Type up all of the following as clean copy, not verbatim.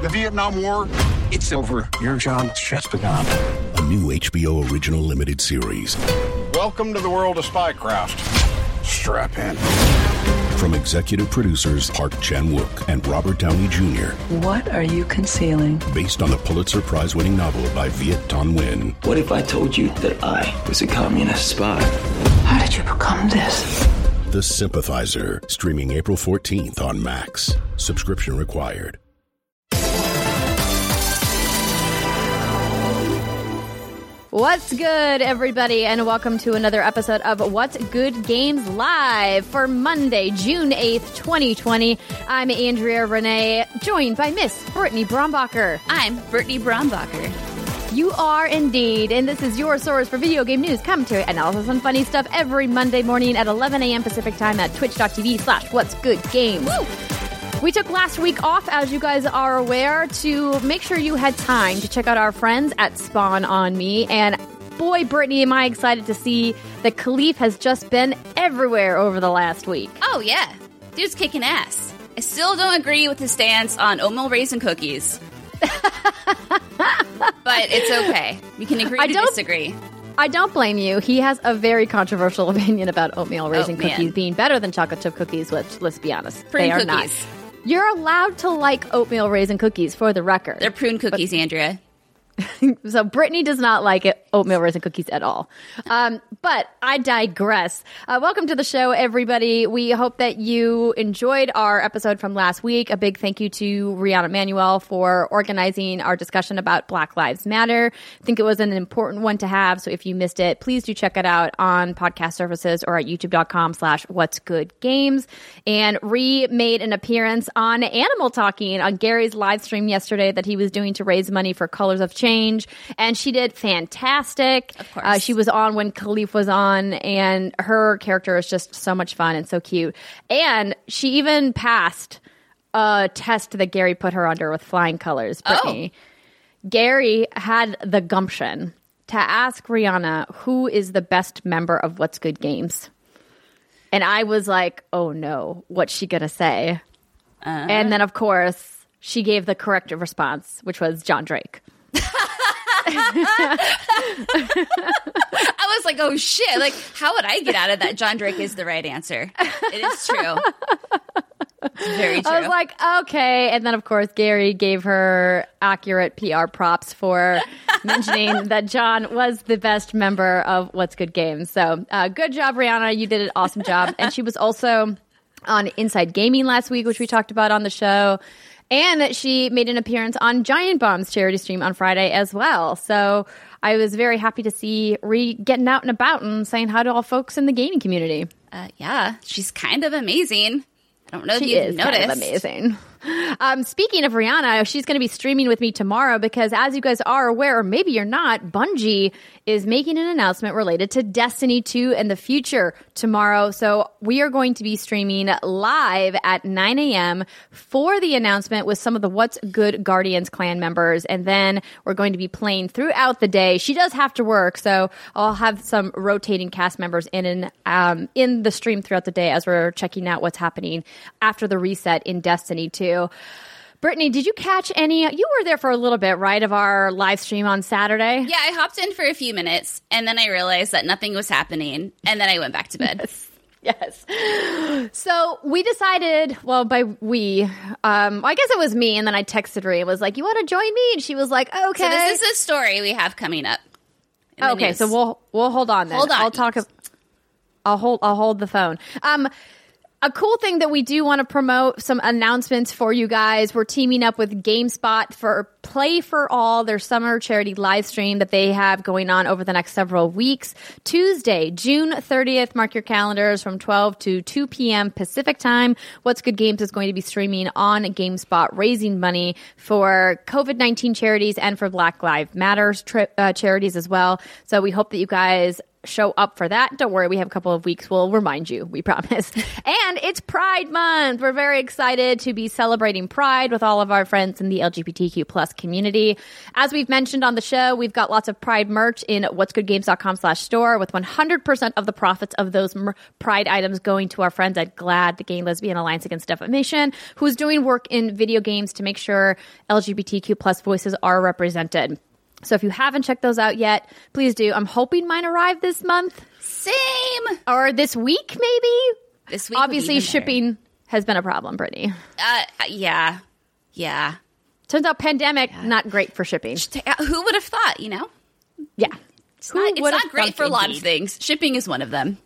The Vietnam War, it's over. Your job has just begun. A new HBO original limited series. Welcome to the world of Spycraft. Strap in. From executive producers Park Chan-wook and Robert Downey Jr. What are you concealing? Based on the Pulitzer Prize-winning novel by Viet Thanh Nguyen. What if I told you that I was a communist spy? How did you become this? The Sympathizer, streaming April 14th on Max. Subscription required. What's good, everybody, and welcome to another episode of What's Good Games Live for Monday, June 8th, 2020. I'm Andrea Renee, joined by Miss Brittany Brombacher. I'm Brittany Brombacher. You are indeed, and this is your source for video game news, commentary, analysis, and funny stuff every Monday morning at 11 a.m. Pacific time at twitch.tv/whatsgoodgames. Woo! We took last week off, as you guys are aware, to make sure you had time to check out our friends at Spawn on Me. And boy, Brittany, am I excited to see that Khalif has just been everywhere over the last week. Oh, yeah. Dude's kicking ass. I still don't agree with his stance on oatmeal raisin cookies. But it's okay. We can agree to disagree. I don't blame you. He has a very controversial opinion about oatmeal raisin cookies being better than chocolate chip cookies, which, let's be honest, prune they are cookies. Not. You're allowed to like oatmeal raisin cookies, for the record. They're prune cookies, Andrea. So Brittany does not like oatmeal raisin cookies at all. But I digress. Welcome to the show, everybody. We hope that you enjoyed our episode from last week. A big thank you to Rihanna Manuel for organizing our discussion about Black Lives Matter. I think it was an important one to have. So if you missed it, please do check it out on podcast services or at youtube.com/whatsgoodgames. And Ree made an appearance on Animal Talking on Gary's live stream yesterday that he was doing to raise money for Colors of Change. And she did fantastic. Of course. She was on when Khalif was on, and her character is just so much fun and so cute. And she even passed a test that Gary put her under with flying colors, Brittany. Oh. Gary had the gumption to ask Rihanna who is the best member of What's Good Games. And I was like, oh no, what's she going to say? And then, of course, she gave the correct response, which was John Drake. I was like, oh shit, like how would I get out of that? John Drake is the right answer. It is true. It's very true. I was like, okay. And then, of course, Gary gave her accurate PR props for mentioning that John was the best member of What's Good Games. So good job, Rihanna. You did an awesome job. And she was also on Inside Gaming last week, which we talked about on the show. And she made an appearance on Giant Bomb's charity stream on Friday as well. So I was very happy to see Ree getting out and about and saying hi to all folks in the gaming community. Yeah, she's kind of amazing. I don't know if you've noticed. Kind of amazing. Speaking of Rihanna, she's going to be streaming with me tomorrow because, as you guys are aware, or maybe you're not, Bungie is making an announcement related to Destiny 2 and the future tomorrow. So we are going to be streaming live at 9 a.m. for the announcement with some of the What's Good Guardians clan members. And then we're going to be playing throughout the day. She does have to work, so I'll have some rotating cast members in the stream throughout the day as we're checking out what's happening after the reset in Destiny 2. Brittany, did you catch any? You were there for a little bit, right, of our live stream on Saturday? Yeah, I hopped in for a few minutes, and then I realized that nothing was happening, and then I went back to bed. Yes. So we decided, well, by we, I guess it was me, and then I texted her and was like, you want to join me? And she was like, okay. So this is a story we have coming up. Okay, so we'll hold on then. Hold on. I'll hold the phone. A cool thing that we do want to promote, some announcements for you guys. We're teaming up with GameSpot for Play for All, their summer charity live stream that they have going on over the next several weeks. Tuesday, June 30th, mark your calendars from 12 to 2 p.m. Pacific time. What's Good Games is going to be streaming on GameSpot, raising money for COVID-19 charities and for Black Lives Matter charities as well. So we hope that you guys show up for that. Don't worry, we have a couple of weeks. We'll remind you, we promise. And it's Pride Month. We're very excited to be celebrating Pride with all of our friends in the LGBTQ plus community. As we've mentioned on the show, we've got lots of Pride merch in whatsgoodgames.com/store with 100% of the profits of those Pride items going to our friends at GLAAD, the Gay and Lesbian Alliance Against Defamation, who's doing work in video games to make sure LGBTQ plus voices are represented. So if you haven't checked those out yet, please do. I'm hoping mine arrive this month. Same. Or this week, maybe? This week. Obviously, shipping has been a problem, Brittany. Yeah. Turns out pandemic, not great for shipping. Who would have thought, you know? Yeah. It's not great for a lot of things. Shipping is one of them.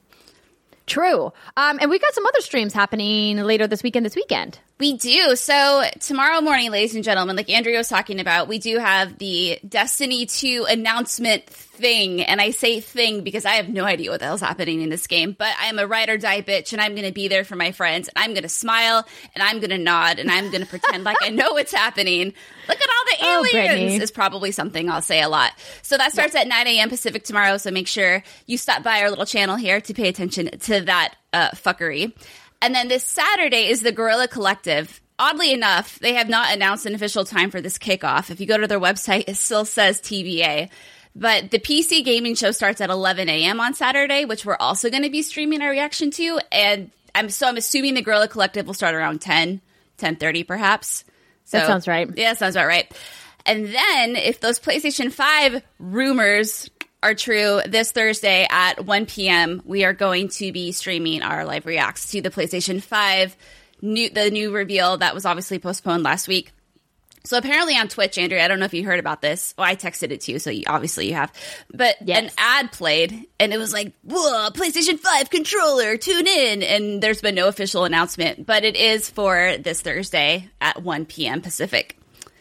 True. And we got some other streams happening later this weekend. We do. So tomorrow morning, ladies and gentlemen, like Andrea was talking about, we do have the Destiny 2 announcement thing. And I say thing because I have no idea what the hell's happening in this game. But I'm a ride or die bitch, and I'm going to be there for my friends. And I'm going to smile, and I'm going to nod, and I'm going to pretend like I know what's happening. Look at all the aliens is probably something I'll say a lot. So that starts at 9 a.m. Pacific tomorrow. So make sure you stop by our little channel here to pay attention to that fuckery. And then this Saturday is the Guerrilla Collective. Oddly enough, they have not announced an official time for this kickoff. If you go to their website, it still says TBA. But the PC gaming show starts at 11 a.m. on Saturday, which we're also going to be streaming our reaction to. And I'm assuming the Guerrilla Collective will start around 10:30 perhaps. So, that sounds right. Yeah, sounds about right. And then if those PlayStation 5 rumors are true, this Thursday at 1 p.m., we are going to be streaming our live reacts to the PlayStation 5, the new reveal that was obviously postponed last week. So apparently on Twitch, Andrea, I don't know if you heard about this. Well, I texted it to you, so obviously you have. But an ad played, and it was like, whoa, PlayStation 5 controller, tune in. And there's been no official announcement, but it is for this Thursday at 1 p.m. Pacific.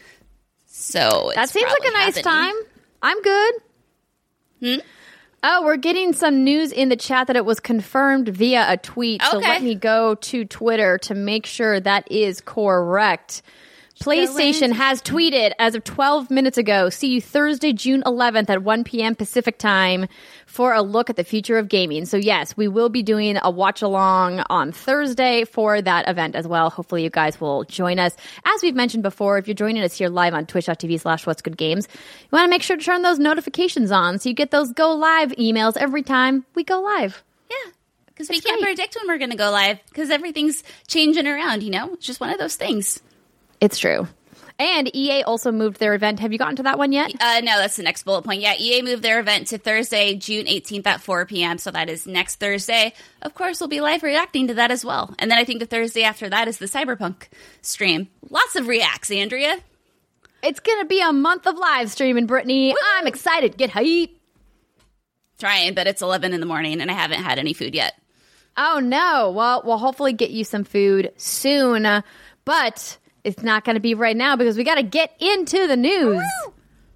So that seems like a nice time. I'm good. Oh, we're getting some news in the chat that it was confirmed via a tweet. So let me go to Twitter to make sure that is correct. PlayStation has tweeted as of 12 minutes ago, see you Thursday, June 11th at 1 p.m. Pacific time for a look at the future of gaming. So yes, we will be doing a watch along on Thursday for that event as well. Hopefully you guys will join us. As we've mentioned before, if you're joining us here live on twitch.tv/whatsgoodgames, you want to make sure to turn those notifications on so you get those go live emails every time we go live. Yeah. Because we can't predict when we're going to go live because everything's changing around, you know? It's just one of those things. It's true. And EA also moved their event. Have you gotten to that one yet? No, that's the next bullet point. Yeah, EA moved their event to Thursday, June 18th at 4 p.m. So that is next Thursday. Of course, we'll be live reacting to that as well. And then I think the Thursday after that is the Cyberpunk stream. Lots of reacts, Andrea. It's going to be a month of live streaming, Brittany. Woo! I'm excited. Get hype. Trying, but it's 11 in the morning and I haven't had any food yet. Oh, no. Well, we'll hopefully get you some food soon. But it's not going to be right now because we got to get into the news. Woo!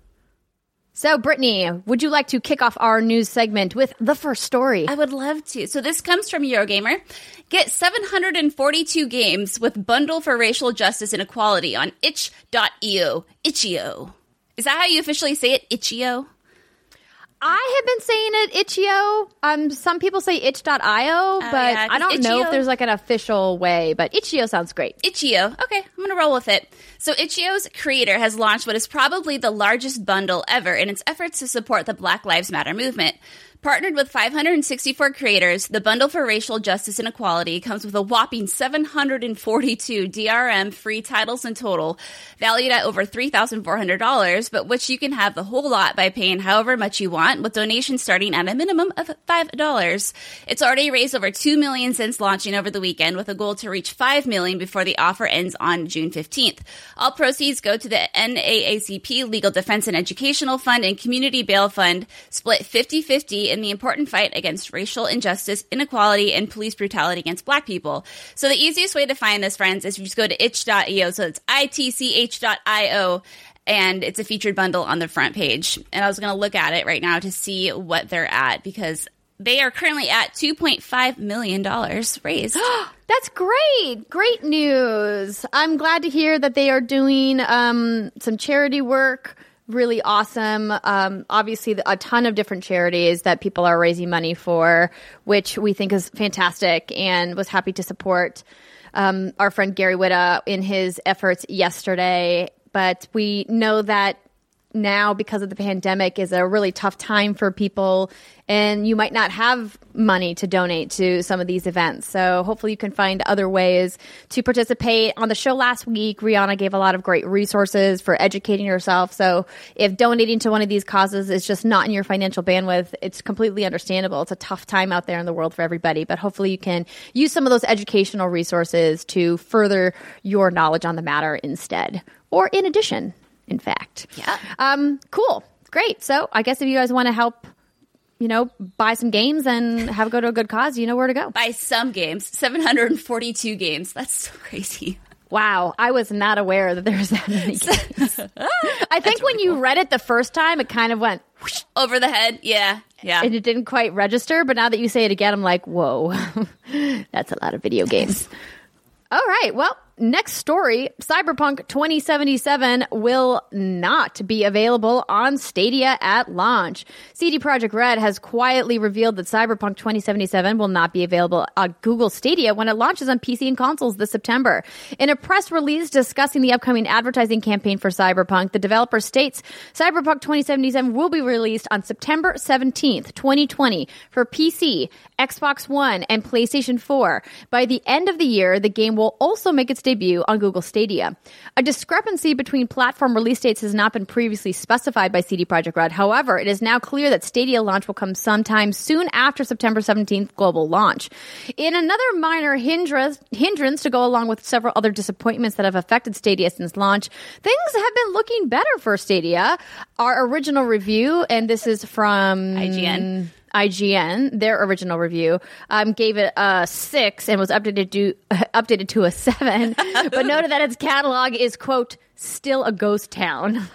So, Brittany, would you like to kick off our news segment with the first story? I would love to. So this comes from Eurogamer. Get 742 games with bundle for racial justice and equality on itch.io. Itch.io. Is that how you officially say it? Itch.io? I have been saying it itch.io. Some people say itch.io, but yeah, I don't know if there's like an official way, but itch.io sounds great. Itch.io. Okay, I'm going to roll with it. So itch.io's creator has launched what is probably the largest bundle ever in its efforts to support the Black Lives Matter movement. Partnered with 564 creators, the Bundle for Racial Justice and Equality comes with a whopping 742 DRM free titles in total, valued at over $3,400, but which you can have the whole lot by paying however much you want, with donations starting at a minimum of $5. It's already raised over $2 million since launching over the weekend, with a goal to reach $5 million before the offer ends on June 15th. All proceeds go to the NAACP Legal Defense and Educational Fund and Community Bail Fund, split 50-50 in the important fight against racial injustice, inequality, and police brutality against Black people. So the easiest way to find this, friends, is you just go to itch.io. So it's itch.io, and it's a featured bundle on the front page. And I was going to look at it right now to see what they're at, because they are currently at $2.5 million raised. That's great. Great news. I'm glad to hear that they are doing some charity work really awesome. Obviously, a ton of different charities that people are raising money for, which we think is fantastic, and was happy to support our friend Gary Whitta in his efforts yesterday. But we know that now, because of the pandemic, is a really tough time for people, and you might not have money to donate to some of these events. So hopefully you can find other ways to participate. On the show last week, Rihanna gave a lot of great resources for educating yourself. So if donating to one of these causes is just not in your financial bandwidth, it's completely understandable. It's a tough time out there in the world for everybody, but hopefully you can use some of those educational resources to further your knowledge on the matter instead, or in addition. In fact. Yeah. Cool. Great. So I guess if you guys want to help, buy some games and go to a good cause, you know where to go. Buy some games. 742 games. That's so crazy. Wow. I was not aware that there was that many games. I think when you read it the first time, it kind of went whoosh, over the head. Yeah. Yeah. And it didn't quite register. But now that you say it again, I'm like, whoa, that's a lot of video games. All right. Well, next story, Cyberpunk 2077 will not be available on Stadia at launch. CD Projekt Red has quietly revealed that Cyberpunk 2077 will not be available on Google Stadia when it launches on PC and consoles this September. In a press release discussing the upcoming advertising campaign for Cyberpunk, the developer states Cyberpunk 2077 will be released on September 17th, 2020 for PC, Xbox One, and PlayStation 4. By the end of the year, the game will also make its debut on Google Stadia. A discrepancy between platform release dates has not been previously specified by CD Projekt Red. However, it is now clear that Stadia launch will come sometime soon after September 17th global launch. In another minor hindrance to go along with several other disappointments that have affected Stadia since launch, things have been looking better for Stadia. Our original review, and this is from IGN, their original review, gave it a 6 and was updated to a 7, but noted that its catalog is, quote, still a ghost town.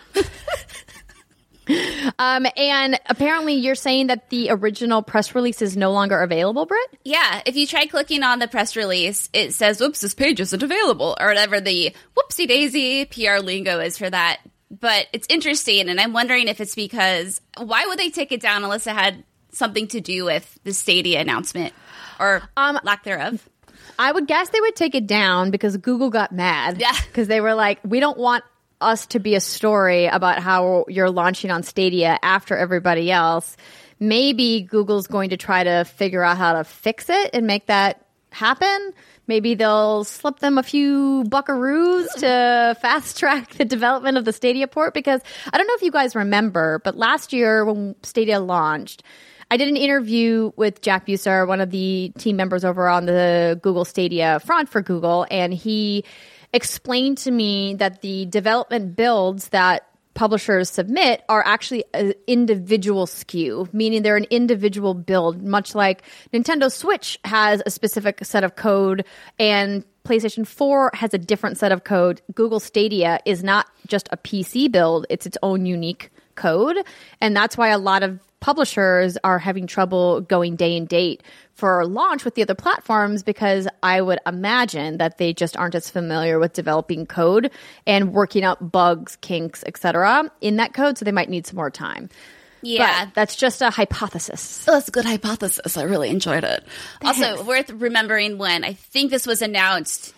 And apparently you're saying that the original press release is no longer available, Britt? Yeah, if you try clicking on the press release, it says, oops, this page isn't available, or whatever the whoopsie-daisy PR lingo is for that. But it's interesting, and I'm wondering if it's because, why would they take it down unless it had something to do with the Stadia announcement or lack thereof? I would guess they would take it down because Google got mad. Yeah. Because they were like, we don't want us to be a story about how you're launching on Stadia after everybody else. Maybe Google's going to try to figure out how to fix it and make that happen. Maybe they'll slip them a few buckaroos to fast track the development of the Stadia port, because I don't know if you guys remember, but last year when Stadia launched, I did an interview with Jack Buser, one of the team members over on the Google Stadia front for Google, and he explained to me that the development builds that publishers submit are actually an individual SKU, meaning they're an individual build, much like Nintendo Switch has a specific set of code and PlayStation 4 has a different set of code. Google Stadia is not just a PC build, it's its own unique code. And that's why a lot of publishers are having trouble going day and date for launch with the other platforms, because I would imagine that they just aren't as familiar with developing code and working out bugs, kinks, etc. in that code, so they might need some more time. Yeah. But that's just a hypothesis. Oh, that's a good hypothesis. I really enjoyed it. Thanks. Also, worth remembering, when I think this was announced,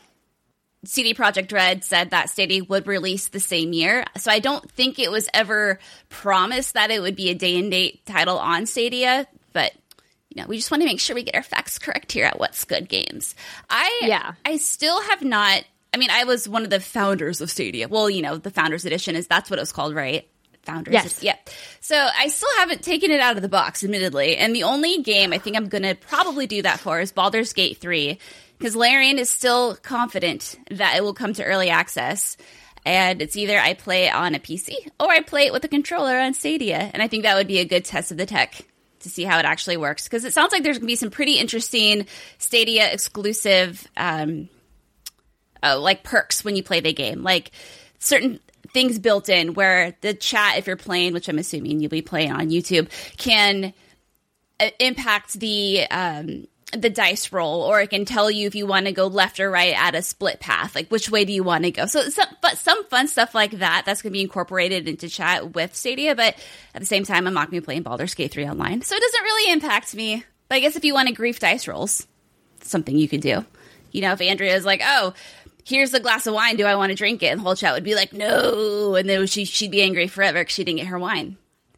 CD Projekt Red said that Stadia would release the same year. So I don't think it was ever promised that it would be a day and date title on Stadia. But, we just want to make sure we get our facts correct here at What's Good Games. I still have not, I was one of the founders of Stadia. Well, the Founders Edition that's what it was called, right? Founders. Yes. Yeah. So I still haven't taken it out of the box, admittedly. And the only game I think I'm going to probably do that for is Baldur's Gate 3. Because Larian is still confident that it will come to early access. And it's either I play it on a PC or I play it with a controller on Stadia. And I think that would be a good test of the tech to see how it actually works. Because it sounds like there's going to be some pretty interesting Stadia exclusive perks when you play the game. Like certain things built in where the chat, if you're playing, which I'm assuming you'll be playing on YouTube, can impact the the dice roll, or it can tell you if you want to go left or right at a split path, like which way do you want to go. So some fun stuff like that, that's going to be incorporated into chat with Stadia, but at the same time, I'm not going to be playing Baldur's Gate 3 online. So it doesn't really impact me. But I guess if you want to grief dice rolls, it's something you can do. You know, if Andrea's like, oh, here's a glass of wine, do I want to drink it? And the whole chat would be like, no. And then she'd be angry forever because she didn't get her wine.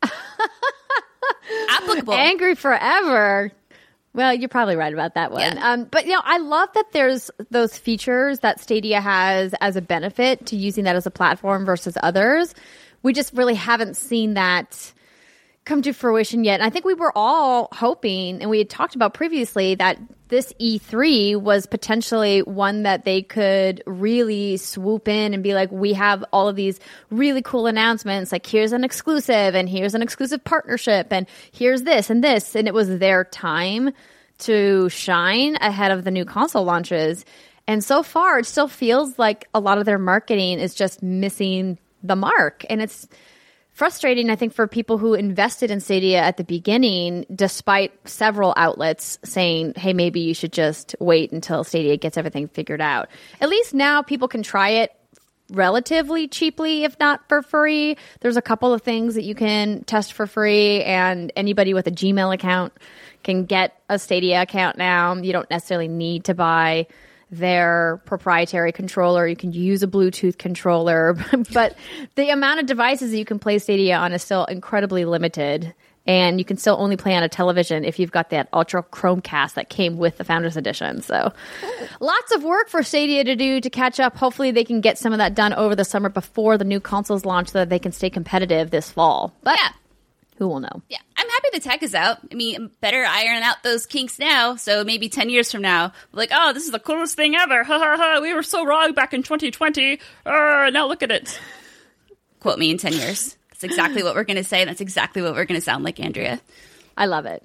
Applicable. Angry forever. Well, you're probably right about that one. Yeah. But, I love that there's those features that Stadia has as a benefit to using that as a platform versus others. We just really haven't seen that come to fruition yet. And I think we were all hoping, and we had talked about previously, that this E3 was potentially one that they could really swoop in and be like, we have all of these really cool announcements. Like, here's an exclusive, and here's an exclusive partnership, and here's this and this. And it was their time to shine ahead of the new console launches. And so far, it still feels like a lot of their marketing is just missing the mark. And it's frustrating, I think, for people who invested in Stadia at the beginning, despite several outlets saying, hey, maybe you should just wait until Stadia gets everything figured out. At least now people can try it relatively cheaply, if not for free. There's a couple of things that you can test for free, and anybody with a Gmail account can get a Stadia account now. You don't necessarily need to buy their proprietary controller. You can use a Bluetooth controller, but the amount of devices that you can play Stadia on is still incredibly limited. And you can still only play on a television if you've got that Ultra Chromecast that came with the Founders Edition. So lots of work for Stadia to do to catch up. Hopefully they can get some of that done over the summer before the new consoles launch so that they can stay competitive this fall. But yeah. Who will know? Yeah, I'm happy the tech is out. I mean, better iron out those kinks now, so maybe 10 years from now, we're like, oh, this is the coolest thing ever. Ha ha ha, we were so wrong back in 2020. Now look at it. Quote me in 10 years. That's exactly what we're going to say, and that's exactly what we're going to sound like, Andrea. I love it.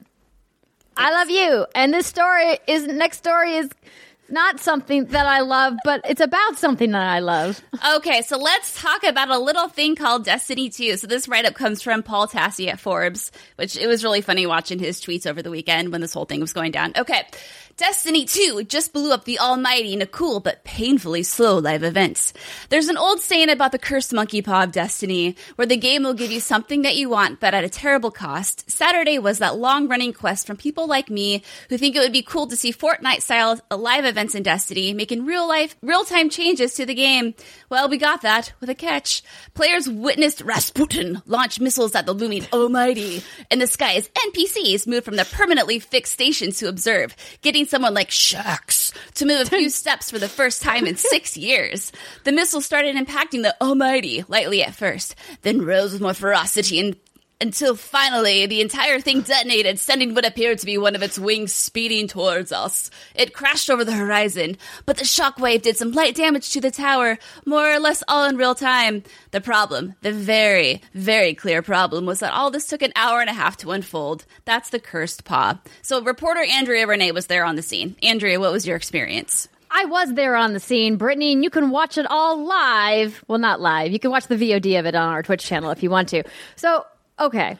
I love you. And this next story is not something that I love, but it's about something that I love. Okay, so let's talk about a little thing called Destiny 2. So this write-up comes from Paul Tassi at Forbes, which it was really funny watching his tweets over the weekend when this whole thing was going down. Okay, Destiny 2 just blew up the almighty in a cool but painfully slow live event. There's an old saying about the cursed monkey paw of Destiny, where the game will give you something that you want, but at a terrible cost. Saturday was that long-running quest from people like me who think it would be cool to see Fortnite-style live events in Destiny, making real-time changes to the game. Well, we got that with a catch. Players witnessed Rasputin launch missiles at the looming almighty in the sky as NPCs moved from their permanently fixed stations to observe, getting someone like Shax to move a few steps for the first time in 6 years. The missile started impacting the almighty lightly at first, then rose with more ferocity until finally the entire thing detonated, sending what appeared to be one of its wings speeding towards us. It crashed over the horizon, but the shockwave did some light damage to the tower, more or less all in real time. The problem, the very, very clear problem, was that all this took an hour and a half to unfold. That's the cursed paw. So reporter Andrea Renee was there on the scene. Andrea, what was your experience? I was there on the scene, Brittany, and you can watch it all live. Well, not live. You can watch the VOD of it on our Twitch channel if you want to. So, okay.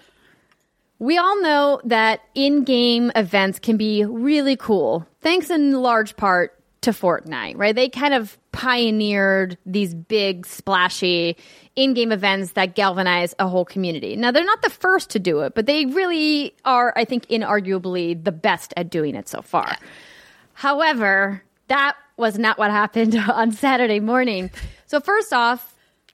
We all know that in-game events can be really cool, thanks in large part to Fortnite, right? They kind of pioneered these big, splashy in-game events that galvanize a whole community. Now, they're not the first to do it, but they really are, I think, inarguably the best at doing it so far. Yeah. However, that was not what happened on Saturday morning. So first off,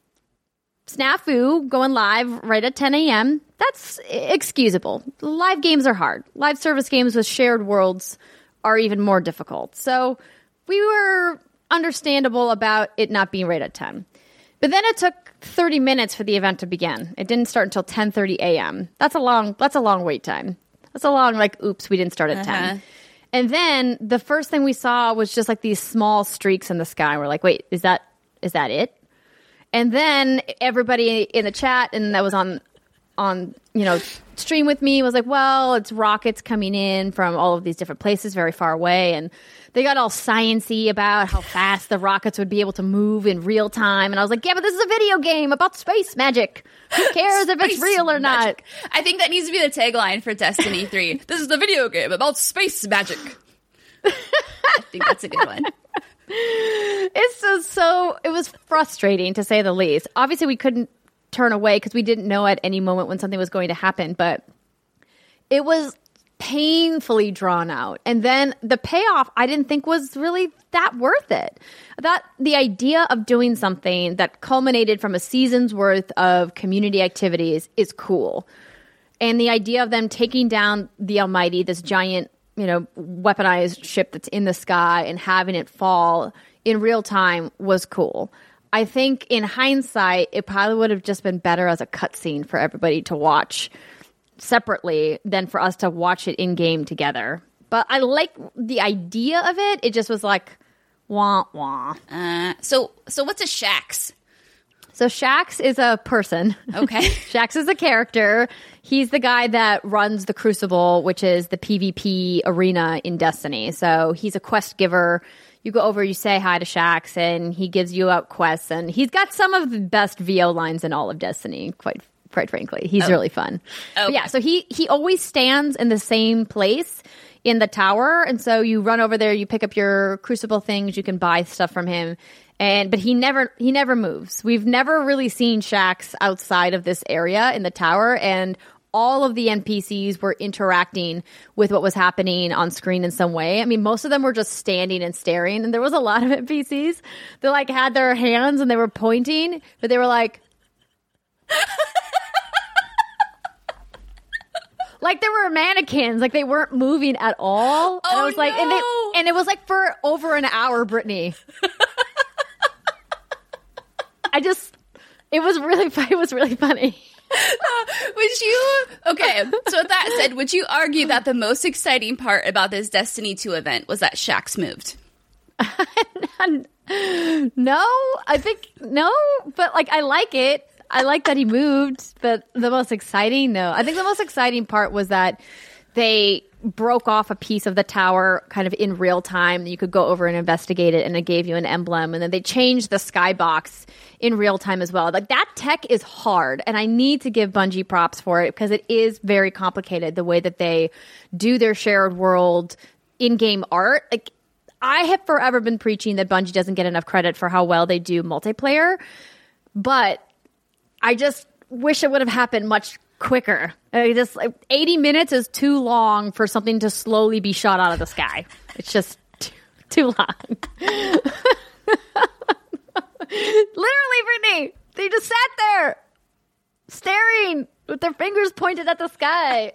snafu going live right at 10 a.m. That's excusable. Live games are hard. Live service games with shared worlds are even more difficult. So we were understandable about it not being right at 10. But then it took 30 minutes for the event to begin. It didn't start until 10:30 a.m. That's a long wait time. That's a long, oops, we didn't start at 10. And then the first thing we saw was just these small streaks in the sky. We're like, wait, is that it? And then everybody in the chat and that was on stream with me was like, well, it's rockets coming in from all of these different places very far away. And they got all science-y about how fast the rockets would be able to move in real time. And I was like, yeah, but this is a video game about space magic. Who cares if it's real or not? I think that needs to be the tagline for Destiny 3. This is the video game about space magic. I think that's a good one. It's just it was frustrating to say the least. Obviously, we couldn't turn away because we didn't know at any moment when something was going to happen, but it was painfully drawn out. And then the payoff I didn't think was really that worth it. That the idea of doing something that culminated from a season's worth of community activities is cool. And the idea of them taking down the Almighty, this giant, weaponized ship that's in the sky, and having it fall in real time was cool. I think in hindsight, it probably would have just been better as a cutscene for everybody to watch separately than for us to watch it in game together. But I like the idea of it. It just was like, wah wah. So what's a Shaxx? So Shaxx is a person. Okay. Shaxx is a character. He's the guy that runs the Crucible, which is the PvP arena in Destiny. So he's a quest giver. You go over, you say hi to Shaxx, and he gives you out quests. And he's got some of the best VO lines in all of Destiny, quite frankly. He's really fun. Okay. But yeah, so he always stands in the same place in the tower. And so you run over there, you pick up your Crucible things, you can buy stuff from him. But he never moves. We've never really seen Shaxx outside of this area in the tower, and all of the NPCs were interacting with what was happening on screen in some way. I mean, most of them were just standing and staring, and there was a lot of NPCs that had their hands and they were pointing, but they were like they were mannequins, they weren't moving at all. And I was like, no. and it was for over an hour, Brittany. It was really funny. Okay, so with that said, would you argue that the most exciting part about this Destiny 2 event was that Shaxx moved? No, I think no, but I like it. I like that he moved, but the most exciting, no. I think the most exciting part was that they broke off a piece of the tower kind of in real time. You could go over and investigate it, and it gave you an emblem. And then they changed the skybox in real time as well. That tech is hard, and I need to give Bungie props for it because it is very complicated, the way that they do their shared world in-game art. I have forever been preaching that Bungie doesn't get enough credit for how well they do multiplayer, but I just wish it would have happened much quicker. 80 minutes is too long for something to slowly be shot out of the sky. It's just too long. Literally, Brittany, they just sat there staring with their fingers pointed at the sky.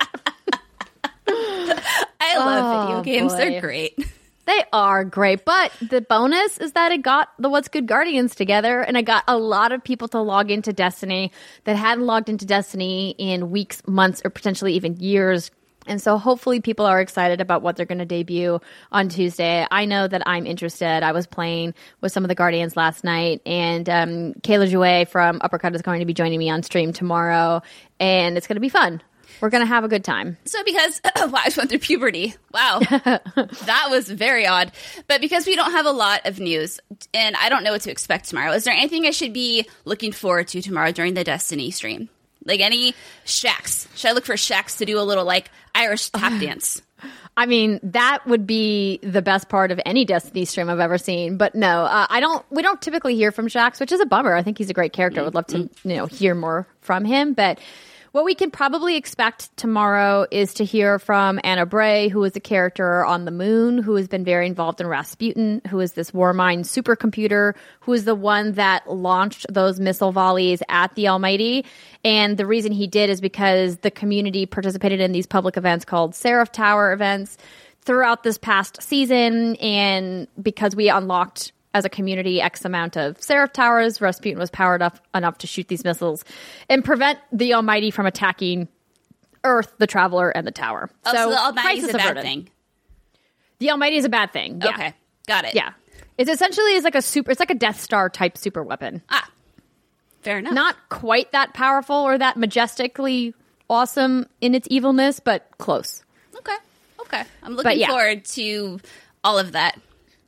I love video games. Boy. They're great. They are great, but the bonus is that it got the What's Good Guardians together, and it got a lot of people to log into Destiny that hadn't logged into Destiny in weeks, months, or potentially even years. And so hopefully people are excited about what they're going to debut on Tuesday. I know that I'm interested. I was playing with some of the Guardians last night, and Kayla Jouet from Uppercut is going to be joining me on stream tomorrow, and it's going to be fun. We're going to have a good time. So because I just went through puberty. Wow. That was very odd. But because we don't have a lot of news and I don't know what to expect tomorrow, is there anything I should be looking forward to tomorrow during the Destiny stream? Any Shaxx? Should I look for Shaxx to do a little Irish tap dance? I mean, that would be the best part of any Destiny stream I've ever seen. But no, we don't typically hear from Shaxx, which is a bummer. I think he's a great character. I would love to, hear more from him. But what we can probably expect tomorrow is to hear from Anna Bray, who is a character on the moon, who has been very involved in Rasputin, who is this Warmind supercomputer, who is the one that launched those missile volleys at the Almighty. And the reason he did is because the community participated in these public events called Seraph Tower events throughout this past season. And because we unlocked as a community X amount of Seraph Towers, Rasputin was powered up enough to shoot these missiles and prevent the Almighty from attacking Earth, the Traveler, and the Tower. Oh, so the Almighty is a bad thing. The Almighty is a bad thing. Yeah. Okay, got it. Yeah, it's essentially it's like a Death Star type super weapon. Ah, fair enough. Not quite that powerful or that majestically awesome in its evilness, but close. Okay. I'm looking forward to all of that.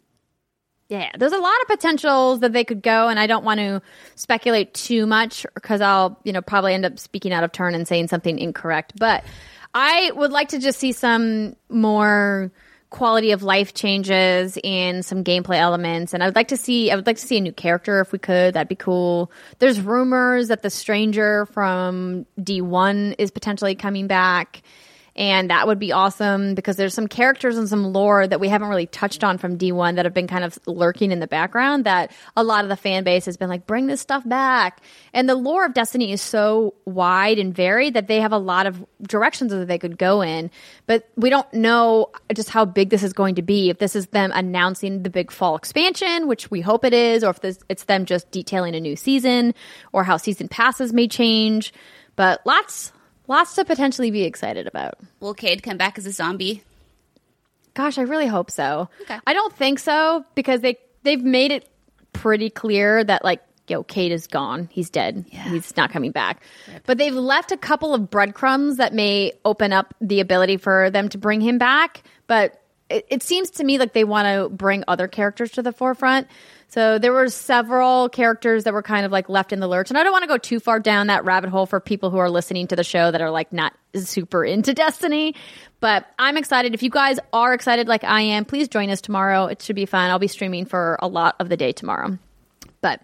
Yeah, there's a lot of potentials that they could go, and I don't want to speculate too much because I'll, probably end up speaking out of turn and saying something incorrect. But I would like to just see some more quality of life changes and some gameplay elements. And I would like to see a new character if we could. That'd be cool. There's rumors that the stranger from D1 is potentially coming back. And that would be awesome because there's some characters and some lore that we haven't really touched on from D1 that have been kind of lurking in the background that a lot of the fan base has been like, bring this stuff back. And the lore of Destiny is so wide and varied that they have a lot of directions that they could go in. But we don't know just how big this is going to be. If this is them announcing the big fall expansion, which we hope it is, or if it's them just detailing a new season, or how season passes may change. But lots to potentially be excited about. Will Cade come back as a zombie? Gosh, I really hope so. Okay. I don't think so because they've made it pretty clear that Cade is gone. He's dead. Yeah. He's not coming back. Rip. But they've left a couple of breadcrumbs that may open up the ability for them to bring him back. But it seems to me like they want to bring other characters to the forefront. So there were several characters that were kind of left in the lurch. And I don't want to go too far down that rabbit hole for people who are listening to the show that are not super into Destiny. But I'm excited. If you guys are excited like I am, please join us tomorrow. It should be fun. I'll be streaming for a lot of the day tomorrow. But,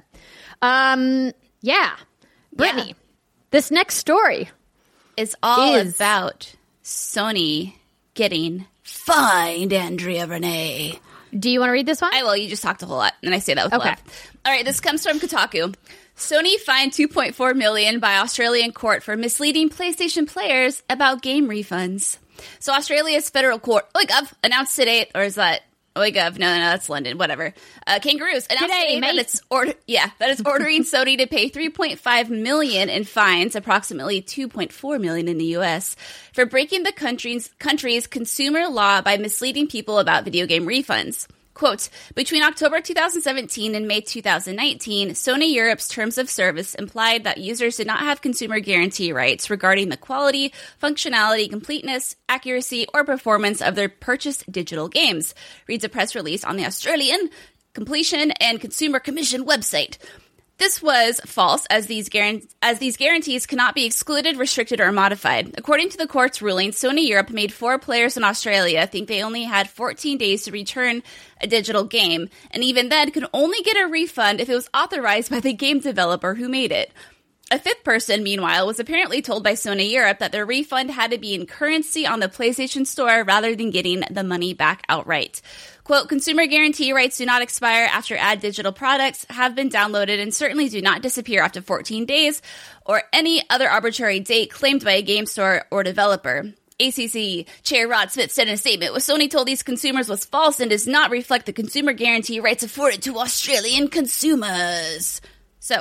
yeah. Brittany, this next story is all about Sony getting fined Andrea Renee. Do you want to read this one? I will. You just talked a whole lot, and I say that with love. All right, this comes from Kotaku. Sony fined $2.4 million by Australian court for misleading PlayStation players about game refunds. So Australia's federal court, announced today, or is that No, that's London. Whatever. Kangaroos announced today that it's ordering Sony to pay $3.5 million in fines, approximately $2.4 million in the U.S., for breaking the country's consumer law by misleading people about video game refunds. Quote, between October 2017 and May 2019, Sony Europe's terms of service implied that users did not have consumer guarantee rights regarding the quality, functionality, completeness, accuracy, or performance of their purchased digital games, reads a press release on the Australian Completion and Consumer Commission website. This was false, as these guarantees cannot be excluded, restricted, or modified. According to the court's ruling, Sony Europe made 4 players in Australia think they only had 14 days to return a digital game, and even then could only get a refund if it was authorized by the game developer who made it. A 5th person, meanwhile, was apparently told by Sony Europe that their refund had to be in currency on the PlayStation Store rather than getting the money back outright. Quote, consumer guarantee rights do not expire after ad digital products have been downloaded and certainly do not disappear after 14 days or any other arbitrary date claimed by a game store or developer. ACC Chair Rod Smith said in a statement, what Sony told these consumers was false and does not reflect the consumer guarantee rights afforded to Australian consumers. So,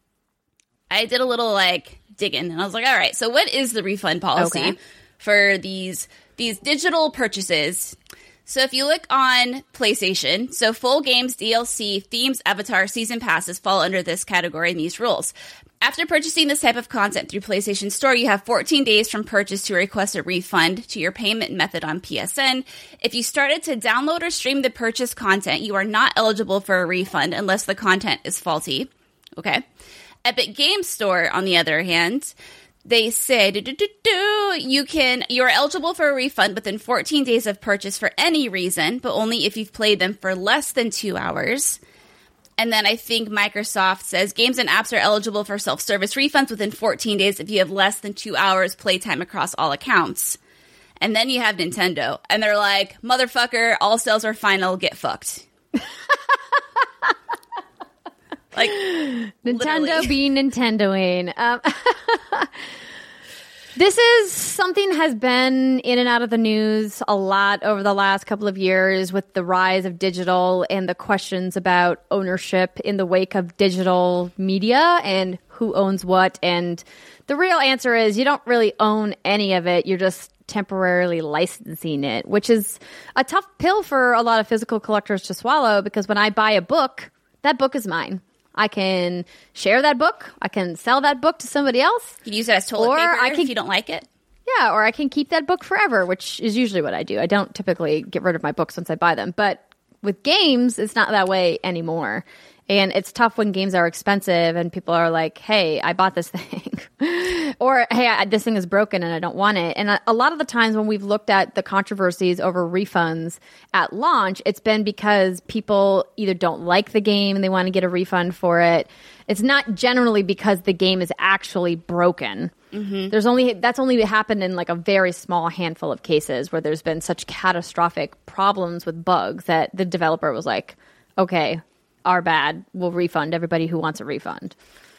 I did a little digging and I was like, all right, so what is the refund policy for these digital purchases? So if you look on PlayStation, so full games, DLC, themes, avatar, season passes fall under this category in these rules. After purchasing this type of content through PlayStation Store, you have 14 days from purchase to request a refund to your payment method on PSN. If you started to download or stream the purchased content, you are not eligible for a refund unless the content is faulty. Okay. Epic Games Store, on the other hand, they say you are eligible for a refund within 14 days of purchase for any reason, but only if you've played them for less than 2 hours. And then I think Microsoft says games and apps are eligible for self-service refunds within 14 days if you have less than 2 hours playtime across all accounts. And then you have Nintendo, and they're like, motherfucker, all sales are final, get fucked. Nintendo literally. being Nintendoing. This is something has been in and out of the news a lot over the last couple of years with the rise of digital and the questions about ownership in the wake of digital media and who owns what. And the real answer is you don't really own any of it. You're just temporarily licensing it, which is a tough pill for a lot of physical collectors to swallow because when I buy a book, that book is mine. I can share that book. I can sell that book to somebody else. You can use it as toilet paper if you don't like it. Yeah, or I can keep that book forever, which is usually what I do. I don't typically get rid of my books once I buy them. But with games, it's not that way anymore. And it's tough when games are expensive and people are like, hey, I bought this thing Or, hey, this thing is broken and I don't want it. And a lot of the times when we've looked at the controversies over refunds at launch, it's been because people either don't like the game and they want to get a refund for it. It's not generally because the game is actually broken. Mm-hmm. That's only happened in like a very small handful of cases where there's been such catastrophic problems with bugs that the developer was like, okay, our bad. We'll refund everybody who wants a refund.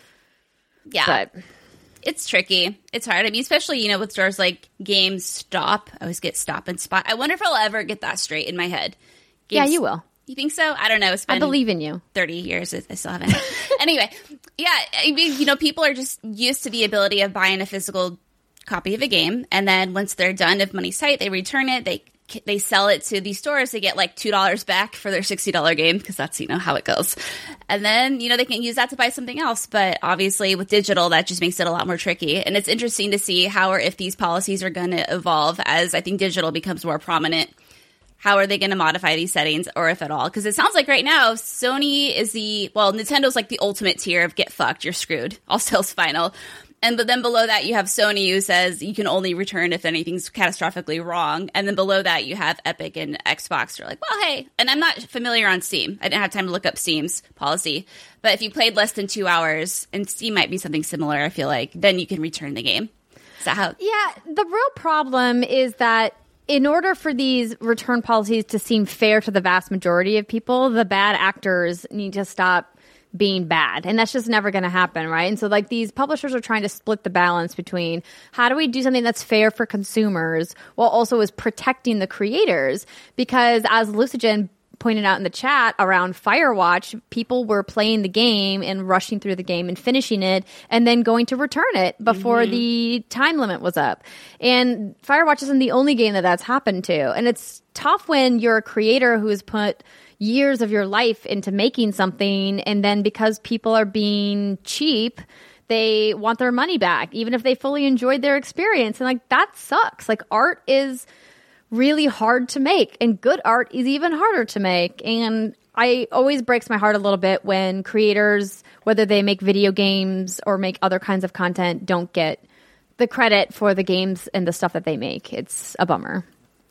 Yeah. But it's tricky. It's hard. I mean, especially, with stores like GameStop. I always get Stop and Spot. I wonder if I'll ever get that straight in my head. Yeah, you will. You think so? I don't know. It's been I believe in you. 30 years. I still haven't. Anyway, yeah. I mean, people are just used to the ability of buying a physical copy of a game. And then once they're done, if money's tight, they return it. They sell it to these stores. They get like $2 back for their $60 game because that's, how it goes. And then, they can use that to buy something else. But obviously with digital, that just makes it a lot more tricky. And it's interesting to see how or if these policies are going to evolve as I think digital becomes more prominent. How are they going to modify these settings, or if at all? Because it sounds like right now, Sony is Nintendo's like the ultimate tier of get fucked, you're screwed. All sales final. But then below that, you have Sony, who says you can only return if anything's catastrophically wrong. And then below that, you have Epic and Xbox. Who are like, well, hey. And I'm not familiar on Steam. I didn't have time to look up Steam's policy. But if you played less than 2 hours, and Steam might be something similar, I feel like, then you can return the game. Is that how? Yeah, the real problem is that in order for these return policies to seem fair to the vast majority of people, the bad actors need to stop being bad. And that's just never going to happen, right? And so like these publishers are trying to split the balance between how do we do something that's fair for consumers while also is protecting the creators? Because as Lucigen pointed out in the chat around Firewatch, people were playing the game and rushing through the game and finishing it and then going to return it before the time limit was up. And Firewatch isn't the only game that's happened to. And it's tough when you're a creator who has put years of your life into making something, and then because people are being cheap, they want their money back, even if they fully enjoyed their experience. And like, that sucks. Like, art is really hard to make, and good art is even harder to make. And I always breaks my heart a little bit when creators, whether they make video games or make other kinds of content, don't get the credit for the games and the stuff that they make. It's a bummer.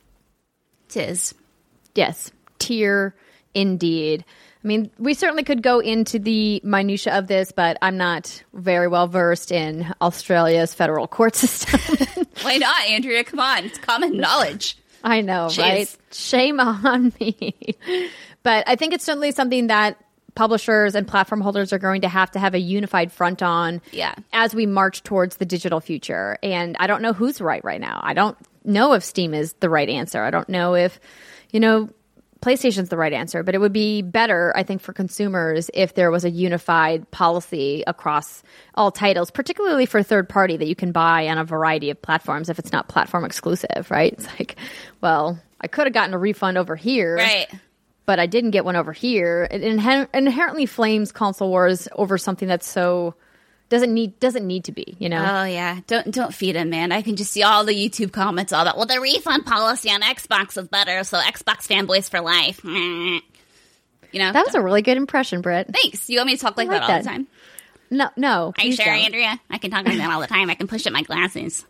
Tis. Yes. Tier indeed. I mean, we certainly could go into the minutia of this, but I'm not very well versed in Australia's federal court system. Why not, Andrea? Come on. It's common knowledge. I know, Jeez. Right? Shame on me. But I think it's certainly something that publishers and platform holders are going to have a unified front on as we march towards the digital future. And I don't know who's right now. I don't know if Steam is the right answer. I don't know if, PlayStation's the right answer, but it would be better, I think, for consumers if there was a unified policy across all titles, particularly for third party that you can buy on a variety of platforms if it's not platform exclusive, right? It's like, well, I could have gotten a refund over here. Right. But I didn't get one over here. It inherently flames console wars over something that's so doesn't need to be, Oh yeah, don't feed him, man. I can just see all the YouTube comments, all that. Well, the refund policy on Xbox is better, so Xbox fanboys for life. That was a really good impression, Britt. Thanks. You want me to talk like that all the time? No. Are you sure, Andrea? I can talk like that all the time. I can push up my glasses.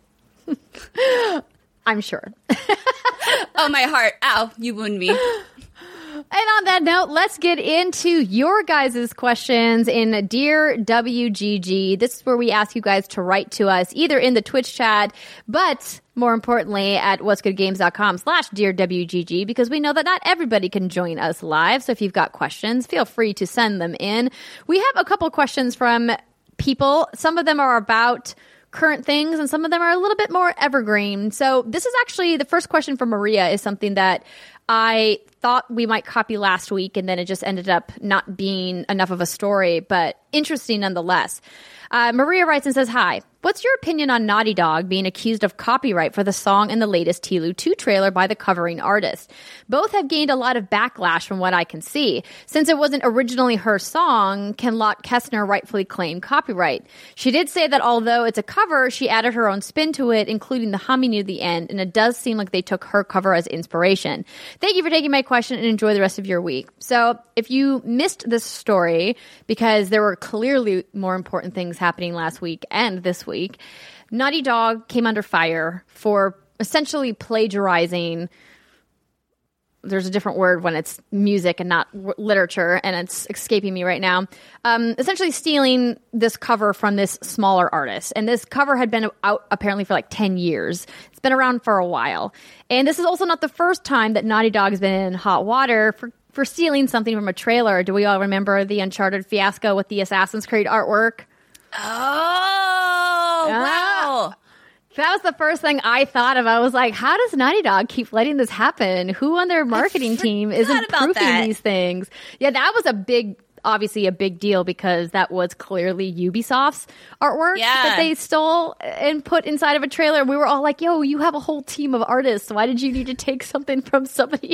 I'm sure. Oh, my heart. Ow, you wound me. And on that note, let's get into your guys' questions in Dear WGG. This is where we ask you guys to write to us either in the Twitch chat, but more importantly at whatsgoodgames.com/DearWGG, because we know that not everybody can join us live. So if you've got questions, feel free to send them in. We have a couple questions from people. Some of them are about current things and some of them are a little bit more evergreen. So this is actually the first question from Maria is something that I thought we might copy last week, and then it just ended up not being enough of a story, but interesting nonetheless. Maria writes and says, hi, what's your opinion on Naughty Dog being accused of copyright for the song in the latest TLOU 2 trailer by the covering artist? Both have gained a lot of backlash from what I can see. Since it wasn't originally her song, can Lot Kestner rightfully claim copyright? She did say that although it's a cover, she added her own spin to it, including the humming near the end, and it does seem like they took her cover as inspiration. Thank you for taking my question and enjoy the rest of your week. So if you missed this story because there were clearly more important things happening last week and this week. Naughty Dog came under fire for essentially plagiarizing. There's a different word when it's music and not literature, and it's escaping me right now. Essentially stealing this cover from this smaller artist. And this cover had been out apparently for like 10 years. It's been around for a while. And this is also not the first time that Naughty Dog has been in hot water for stealing something from a trailer. Do we all remember the Uncharted fiasco with the Assassin's Creed artwork? Oh, wow. That was the first thing I thought of. I was like, how does Naughty Dog keep letting this happen? Who on their marketing team isn't proofing these things? Yeah, that was obviously a big deal because that was clearly Ubisoft's artwork that they stole and put inside of a trailer. We were all like, yo, you have a whole team of artists. Why did you need to take something from somebody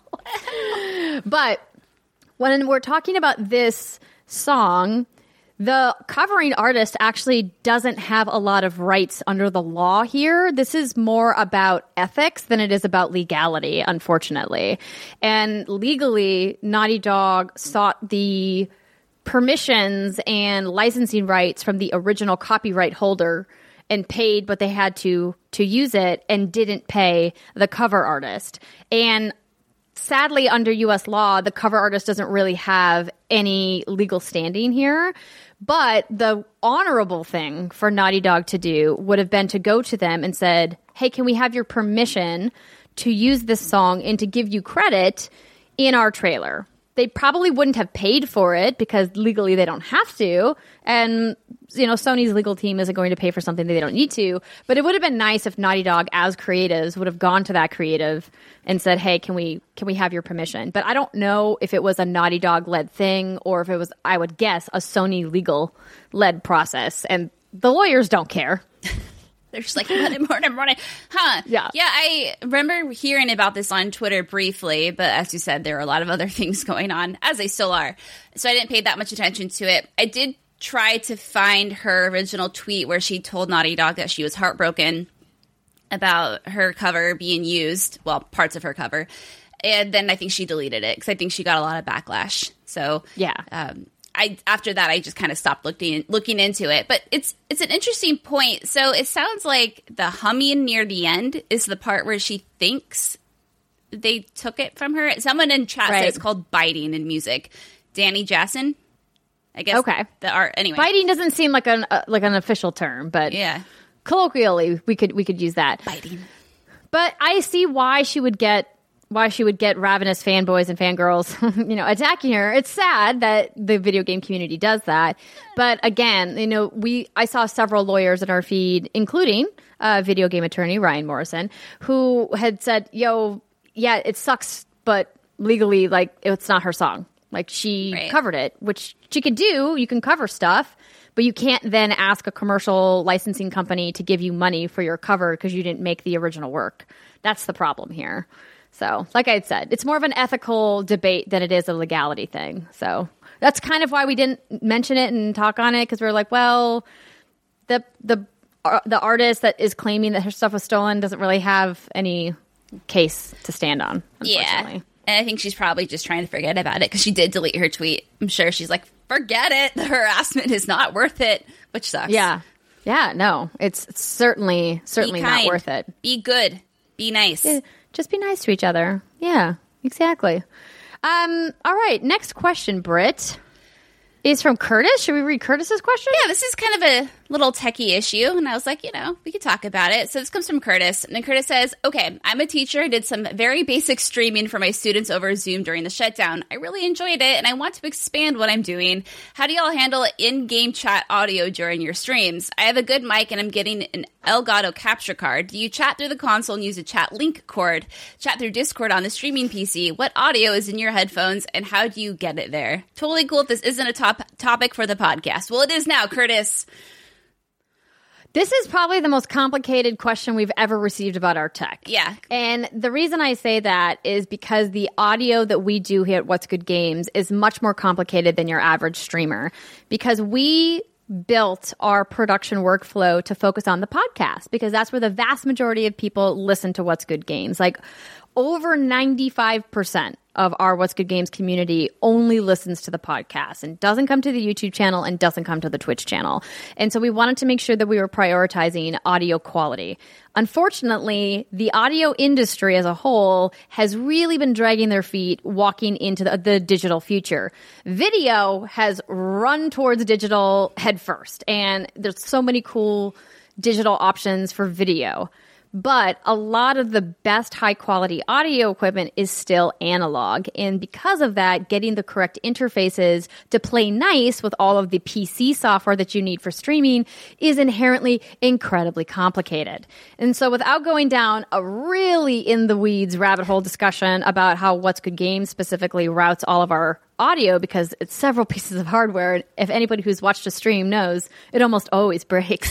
else? But when we're talking about this song, the covering artist actually doesn't have a lot of rights under the law here. This is more about ethics than it is about legality, unfortunately. And legally, Naughty Dog sought the permissions and licensing rights from the original copyright holder and paid what they had to use it and didn't pay the cover artist. And sadly, under U.S. law, the cover artist doesn't really have any legal standing here. But the honorable thing for Naughty Dog to do would have been to go to them and said, hey, can we have your permission to use this song and to give you credit in our trailer? They probably wouldn't have paid for it because legally they don't have to. And, you know, Sony's legal team isn't going to pay for something that they don't need to. But it would have been nice if Naughty Dog, as creatives, would have gone to that creative and said, hey, can we have your permission? But I don't know if it was a Naughty Dog-led thing or if it was, I would guess, a Sony legal-led process. And the lawyers don't care. They're just like, morning. Huh. Yeah. Yeah, I remember hearing about this on Twitter briefly, but as you said, there are a lot of other things going on, as they still are. So I didn't pay that much attention to it. I did try to find her original tweet where she told Naughty Dog that she was heartbroken about her cover being used, well, parts of her cover. And then I think she deleted it because I think she got a lot of backlash. So yeah. After that, I just kind of stopped looking into it. But it's an interesting point. So it sounds like the humming near the end is the part where she thinks they took it from her. Someone in chat said it's called biting in music. Danny Jassen, I guess. Okay. The art. Anyway, biting doesn't seem like an official term, but yeah, colloquially we could use that. Biting. But I see why she would get ravenous fanboys and fangirls, attacking her. It's sad that the video game community does that. But again, I saw several lawyers in our feed, including video game attorney Ryan Morrison, who had said, yeah, it sucks, but legally, like, it's not her song. Like, she covered it, which she could do. You can cover stuff, but you can't then ask a commercial licensing company to give you money for your cover because you didn't make the original work. That's the problem here. So, like I had said, it's more of an ethical debate than it is a legality thing. So that's kind of why we didn't mention it and talk on it, because we were like, well, the artist that is claiming that her stuff was stolen doesn't really have any case to stand on, unfortunately. Yeah, and I think she's probably just trying to forget about it because she did delete her tweet. I'm sure she's like, forget it. The harassment is not worth it, which sucks. Yeah. Yeah, no, it's certainly not worth it. Be good. Be nice. Yeah. Just be nice to each other. Yeah, exactly. All right, next question, Britt, is from Curtis. Should we read Curtis's question? Yeah, this is kind of a little techie issue, and I was like, we could talk about it. So this comes from Curtis, and Curtis says, okay, I'm a teacher. I did some very basic streaming for my students over Zoom during the shutdown. I really enjoyed it, and I want to expand what I'm doing. How do y'all handle in-game chat audio during your streams? I have a good mic, and I'm getting an Elgato capture card. Do you chat through the console and use a chat link cord? Chat through Discord on the streaming PC? What audio is in your headphones, and how do you get it there? Totally cool if this isn't a topic for the podcast. Well, it is now, Curtis. This is probably the most complicated question we've ever received about our tech. Yeah. And the reason I say that is because the audio that we do here at What's Good Games is much more complicated than your average streamer, because we built our production workflow to focus on the podcast, because that's where the vast majority of people listen to What's Good Games. Like, over 95% of our What's Good Games community only listens to the podcast and doesn't come to the YouTube channel and doesn't come to the Twitch channel. And so we wanted to make sure that we were prioritizing audio quality. Unfortunately, the audio industry as a whole has really been dragging their feet walking into the digital future. Video has run towards digital headfirst, and there's so many cool digital options for video. But a lot of the best high-quality audio equipment is still analog. And because of that, getting the correct interfaces to play nice with all of the PC software that you need for streaming is inherently incredibly complicated. And so without going down a really in-the-weeds rabbit hole discussion about how What's Good Games specifically routes all of our audio, because it's several pieces of hardware, and if anybody who's watched a stream knows, it almost always breaks.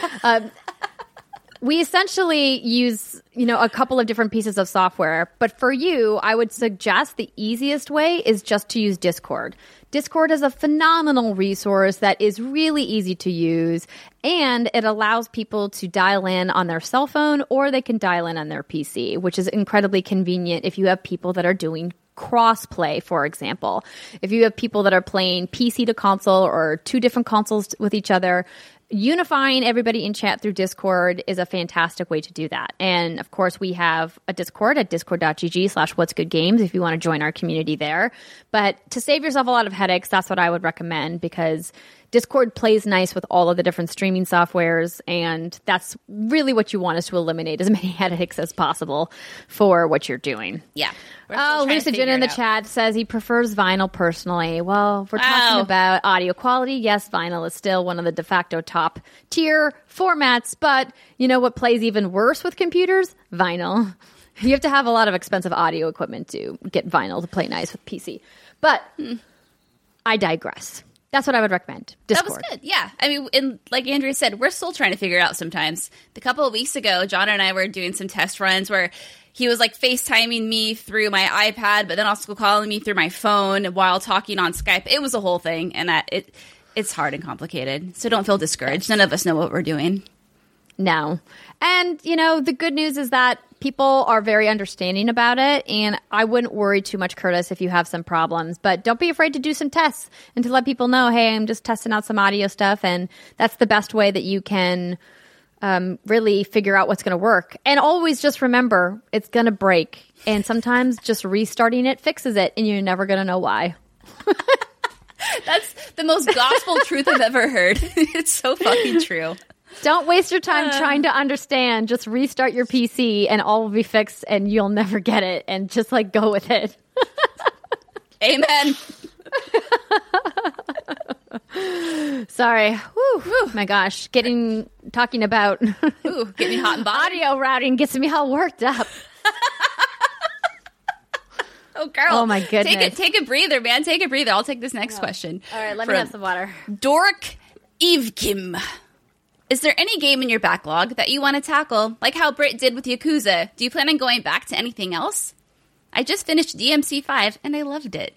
We essentially use, a couple of different pieces of software. But for you, I would suggest the easiest way is just to use Discord. Discord is a phenomenal resource that is really easy to use, and it allows people to dial in on their cell phone or they can dial in on their PC, which is incredibly convenient if you have people that are doing cross-play, for example. If you have people that are playing PC to console or two different consoles with each other, unifying everybody in chat through Discord is a fantastic way to do that. And of course, we have a Discord at discord.gg/whatsgoodgames if you want to join our community there. But to save yourself a lot of headaches, that's what I would recommend, because Discord plays nice with all of the different streaming softwares, and that's really what you want, is to eliminate as many headaches as possible for what you're doing. Yeah. Oh, Lisa Jen in the chat says he prefers vinyl personally. Well, we're talking about audio quality. Yes, vinyl is still one of the de facto top tier formats, but you know what plays even worse with computers? Vinyl. You have to have a lot of expensive audio equipment to get vinyl to play nice with PC. But I digress. That's what I would recommend. Discord. That was good. Yeah. I mean, and like Andrea said, we're still trying to figure it out sometimes. A couple of weeks ago, John and I were doing some test runs where he was like FaceTiming me through my iPad, but then also calling me through my phone while talking on Skype. It was a whole thing, and it's hard and complicated. So don't feel discouraged. None of us know what we're doing. No. And, the good news is that people are very understanding about it, and I wouldn't worry too much, Curtis, if you have some problems. But don't be afraid to do some tests and to let people know, hey, I'm just testing out some audio stuff, and that's the best way that you can really figure out what's going to work. And always just remember, it's going to break. And sometimes just restarting it fixes it, and you're never going to know why. That's the most gospel truth I've ever heard. It's so fucking true. Don't waste your time trying to understand. Just restart your PC and all will be fixed and you'll never get it. And just go with it. Amen. Sorry. Whew. My gosh. Talking about getting hot and bothered. Audio routing gets me all worked up. Oh, girl. Oh, my goodness. Take a breather, man. Take a breather. I'll take this next question. All right. Let me have some water. Dork Evekim. Is there any game in your backlog that you want to tackle, like how Britt did with Yakuza? Do you plan on going back to anything else? I just finished DMC5, and I loved it.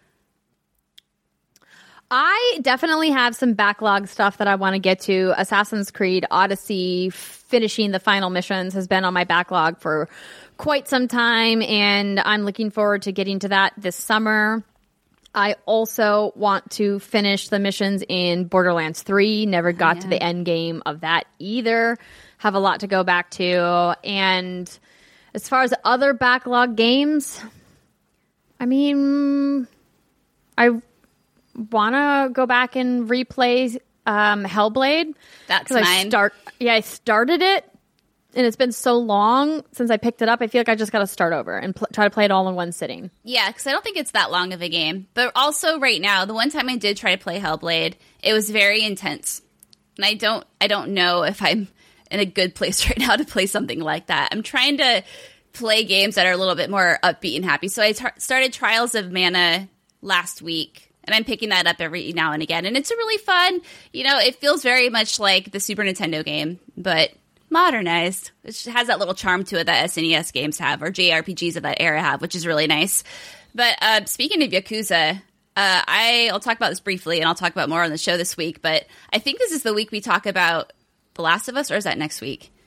I definitely have some backlog stuff that I want to get to. Assassin's Creed Odyssey, finishing the final missions, has been on my backlog for quite some time, and I'm looking forward to getting to that this summer. I also want to finish the missions in Borderlands 3. Never got to the end game of that either. Have a lot to go back to. And as far as other backlog games, I mean, I want to go back and replay Hellblade. That's mine. I started it. And it's been so long since I picked it up, I feel like I just got to start over and try to play it all in one sitting. Yeah, because I don't think it's that long of a game. But also right now, the one time I did try to play Hellblade, it was very intense. And I don't know if I'm in a good place right now to play something like that. I'm trying to play games that are a little bit more upbeat and happy. So I started Trials of Mana last week. And I'm picking that up every now and again. And it's really fun. It feels very much like the Super Nintendo game, but modernized. It has that little charm to it that SNES games have, or JRPGs of that era have, which is really nice. But speaking of Yakuza, I'll talk about this briefly, and I'll talk about more on the show this week. But I think this is the week we talk about The Last of Us, or is that next week?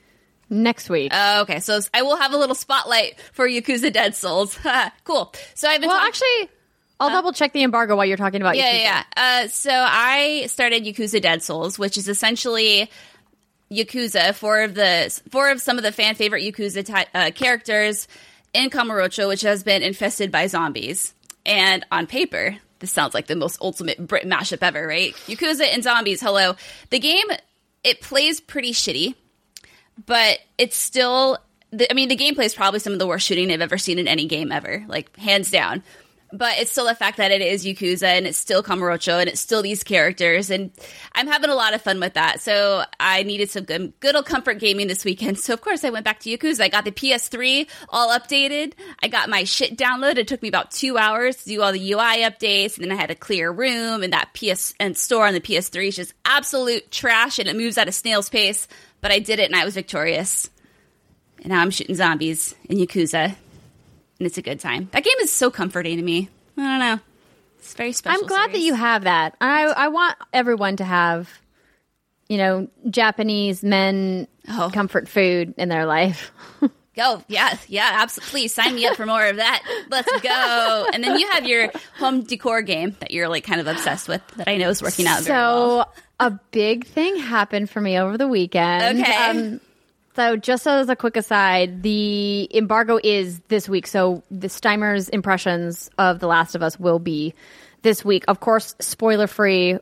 next week. Okay, so I will have a little spotlight for Yakuza Dead Souls. Cool. So I've been actually, I'll double check the embargo while you're talking about Yakuza. Yeah. So I started Yakuza Dead Souls, which is essentially Yakuza, four of some of the fan favorite Yakuza characters in Kamurocho, which has been infested by zombies. And on paper, this sounds like the most ultimate Brit mashup ever, right? Yakuza and zombies, hello. The game, it plays pretty shitty, but it's still, the gameplay is probably some of the worst shooting I've ever seen in any game ever, like hands down. But it's still the fact that it is Yakuza and it's still Kamurocho and it's still these characters. And I'm having a lot of fun with that. So I needed some good old comfort gaming this weekend. So, of course, I went back to Yakuza. I got the PS3 all updated. I got my shit downloaded. It took me about 2 hours to do all the UI updates. And then I had to clear a room. And that and store on the PS3 is just absolute trash. And it moves at a snail's pace. But I did it and I was victorious. And now I'm shooting zombies in Yakuza. And it's a good time. That game is so comforting to me. I don't know. It's very special. I'm glad that you have that. I want everyone to have, Japanese men comfort food in their life. Oh, yeah, absolutely. Please sign me up for more of that. Let's go. And then you have your home decor game that you're like kind of obsessed with that I know is working out very well. So a big thing happened for me over the weekend. Okay. So just as a quick aside, the embargo is this week. So the Steimer's impressions of The Last of Us will be this week. Of course, spoiler-free.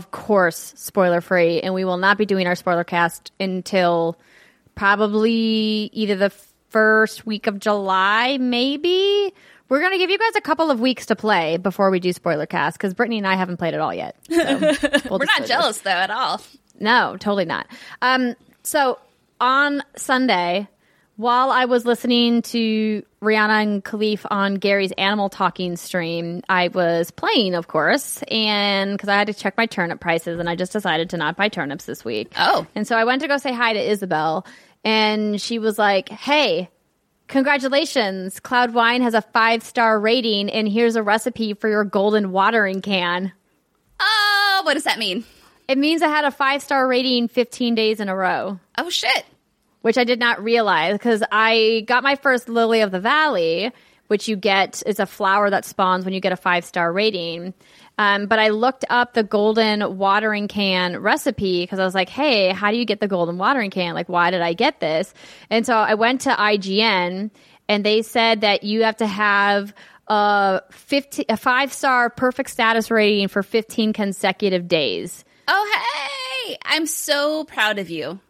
And we will not be doing our spoiler cast until probably either the first week of July, maybe. We're going to give you guys a couple of weeks to play before we do spoiler cast because Brittany and I haven't played it all yet. So we're not jealous, though, at all. No, totally not. So on Sunday, while I was listening to Rihanna and Khalif on Gary's Animal Talking stream, I was playing, of course, and because I had to check my turnip prices, and I just decided to not buy turnips this week. Oh. And so I went to go say hi to Isabel, and she was like, hey, congratulations, Cloud Wine has a 5-star rating, and here's a recipe for your golden watering can. Oh, what does that mean? It means I had a 5-star rating 15 days in a row. Oh, shit. Which I did not realize because I got my first Lily of the Valley, which you get is a flower that spawns when you get a 5-star rating. But I looked up the golden watering can recipe because I was like, hey, how do you get the golden watering can? Like, why did I get this? And so I went to IGN and they said that you have to have a 5-star perfect status rating for 15 consecutive days. Oh, hey! I'm so proud of you.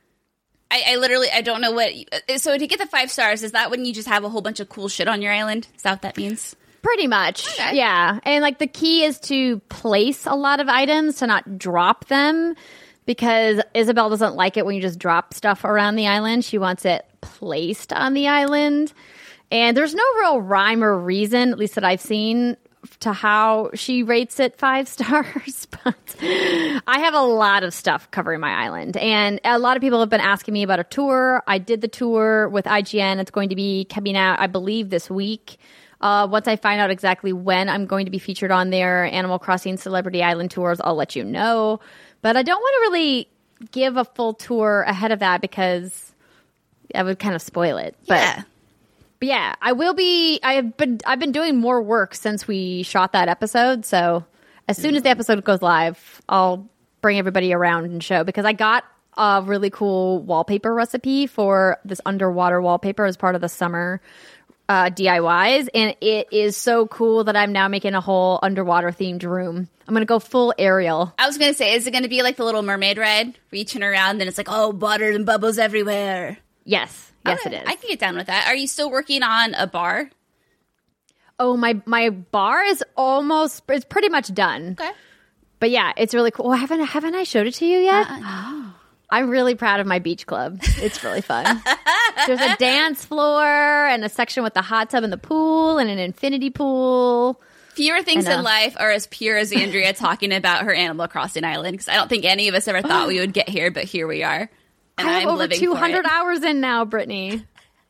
I don't know what... So to get the 5 stars, is that when you just have a whole bunch of cool shit on your island? Is that what that means? Pretty much, okay. Yeah. And like the key is to place a lot of items, to not drop them, because Isabel doesn't like it when you just drop stuff around the island. She wants it placed on the island. And there's no real rhyme or reason, at least that I've seen, to how she rates it 5 stars, but I have a lot of stuff covering my island, and a lot of people have been asking me about a tour. I did the tour with IGN. It's going to be coming out, I believe, this week. Once I find out exactly when I'm going to be featured on their Animal Crossing Celebrity Island tours, I'll let you know. But I don't want to really give a full tour ahead of that because I would kind of spoil it. Yeah. But yeah, I will be. I've been doing more work since we shot that episode. So as soon as the episode goes live, I'll bring everybody around and show, because I got a really cool wallpaper recipe for this underwater wallpaper as part of the summer DIYs, and it is so cool that I'm now making a whole underwater themed room. I'm gonna go full Ariel. I was gonna say, is it gonna be like the Little Mermaid ride, reaching around and it's like, oh, water and bubbles everywhere? Yes. Yes, it is. I can get down with that. Are you still working on a bar? Oh, my bar is it's pretty much done. Okay. But yeah, it's really cool. Haven't I showed it to you yet? No. I'm really proud of my beach club. It's really fun. There's a dance floor and a section with the hot tub and the pool and an infinity pool. Fewer things in life are as pure as Andrea talking about her Animal Crossing island, because I don't think any of us ever thought we would get here, but here we are. And I have I'm over 200 hours in now, Brittany.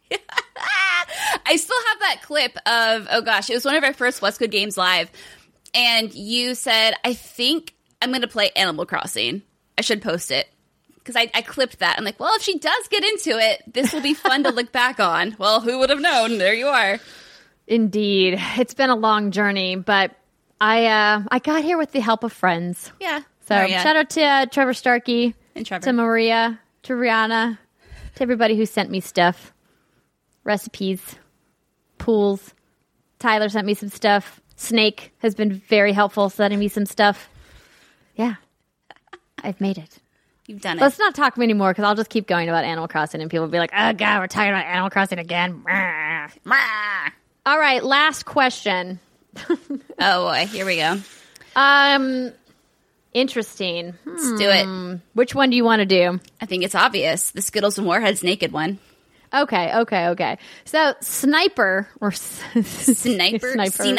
I still have that clip of, oh gosh, it was one of our first What's Good Games Live. And you said, I think I'm going to play Animal Crossing. I should post it. because I clipped that. I'm like, well, if she does get into it, this will be fun to look back on. Well, who would have known? There you are. Indeed. It's been a long journey, but I got here with the help of friends. Yeah. So shout out to Trevor Starkey, And Trevor. to Maria, to Rihanna, to everybody who sent me stuff, recipes, pools. Tyler sent me some stuff. Snake has been very helpful sending me some stuff. Yeah, I've made it. You've done it. Let's not talk anymore because I'll just keep going about Animal Crossing and people will be like, oh, God, we're talking about Animal Crossing again. All right, last question. Oh, boy. Here we go. Interesting. Let's do it. Which one do you want to do? I think it's obvious. The Skittles and Warheads naked one. Okay. So Sniper or Sniper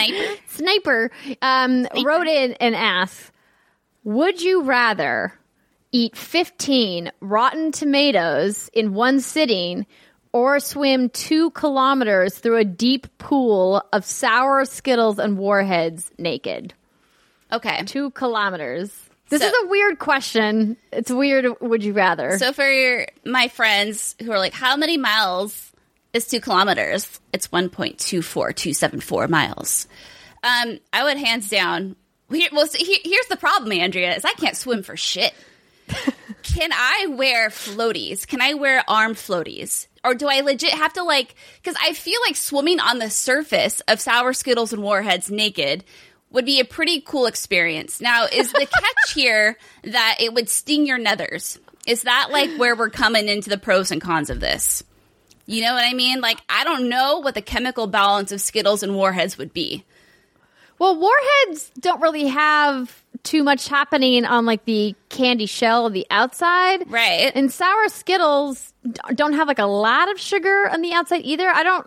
wrote in and asked, would you rather eat 15 rotten tomatoes in one sitting or swim 2 kilometers through a deep pool of sour Skittles and Warheads naked? Okay. 2 kilometers. This is a weird question. It's weird. Would you rather? So for my friends who are like, how many miles is 2 kilometers? It's 1.24274 miles. I would hands down. Here's the problem, Andrea, is I can't swim for shit. Can I wear floaties? Can I wear arm floaties? Or do I legit have to because I feel like swimming on the surface of sour Skittles and Warheads naked would be a pretty cool experience. Now, is the catch here that it would sting your nethers? Is that where we're coming into the pros and cons of this? You know what I mean? I don't know what the chemical balance of Skittles and Warheads would be. Well, Warheads don't really have too much happening on the candy shell of the outside. Right. And sour Skittles don't have a lot of sugar on the outside either.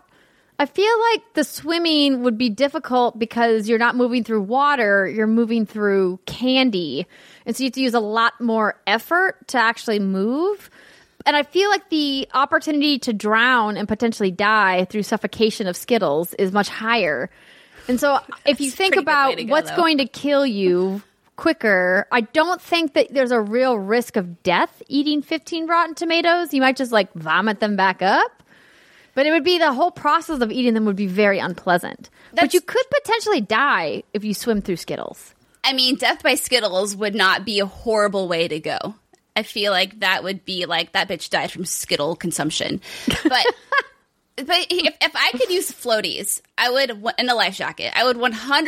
I feel like the swimming would be difficult because you're not moving through water, you're moving through candy. And so you have to use a lot more effort to actually move. And I feel like the opportunity to drown and potentially die through suffocation of Skittles is much higher. And so if you think about what's going to kill you quicker, I don't think that there's a real risk of death eating 15 rotten tomatoes. You might just vomit them back up. But it would be the whole process of eating them would be very unpleasant. But you could potentially die if you swim through Skittles. I mean, death by Skittles would not be a horrible way to go. I feel like that would be that bitch died from Skittle consumption. But but if I could use floaties, I would, in a life jacket, I would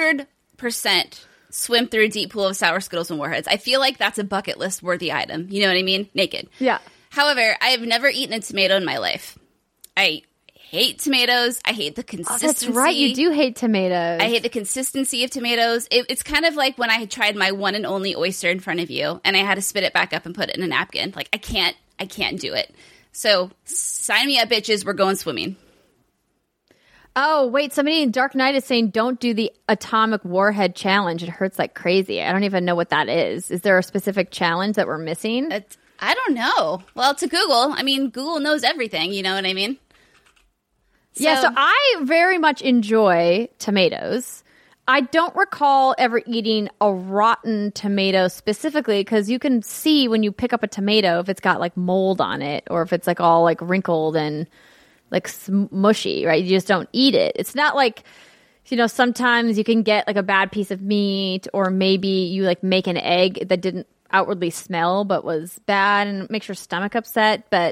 100% swim through a deep pool of sour Skittles and Warheads. I feel like that's a bucket list worthy item. You know what I mean? Naked. Yeah. However, I have never eaten a tomato in my life. I hate tomatoes. I hate the consistency. Oh, that's right. You do hate tomatoes. I hate the consistency of tomatoes. It's kind of like when I had tried my one and only oyster in front of you and I had to spit it back up and put it in a napkin. I can't do it. So sign me up, bitches. We're going swimming. Oh, wait. Somebody in Dark Knight is saying don't do the atomic warhead challenge. It hurts like crazy. I don't even know what that is. Is there a specific challenge that we're missing? I don't know. Well, to Google. I mean, Google knows everything. You know what I mean? So I very much enjoy tomatoes. I don't recall ever eating a rotten tomato specifically because you can see when you pick up a tomato if it's got mold on it or if it's all wrinkled and mushy, right? You just don't eat it. It's not sometimes you can get a bad piece of meat or maybe you make an egg that didn't outwardly smell but was bad and it makes your stomach upset. But